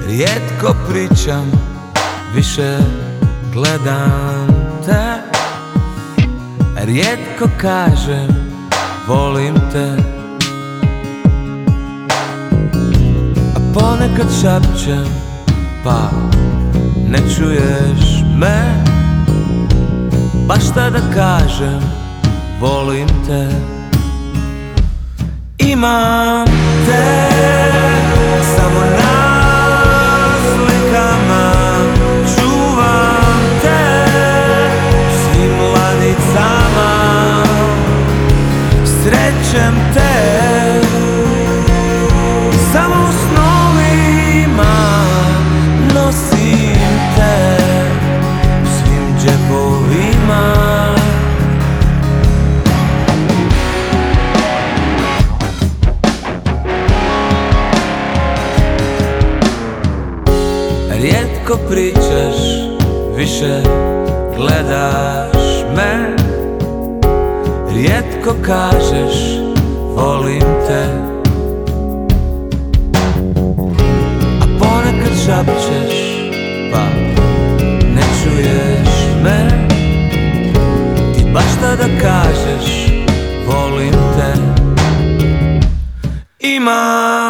Rijetko pričam, više gledam te. Rijetko kažem, volim te. A ponekad šapćem, pa ne čuješ me. Pa šta da kažem, volim te. Imam te samo na slikama, čuvam te u svim ladicama, srećem te samo u snovima, nosim te u svim džepovima. Rijetko pričaš, više gledaš me. Rijetko kažeš, volim te. A ponekad šapćeš, pa ne čuješ me. Ti baš šta da kažeš, volim te. Imam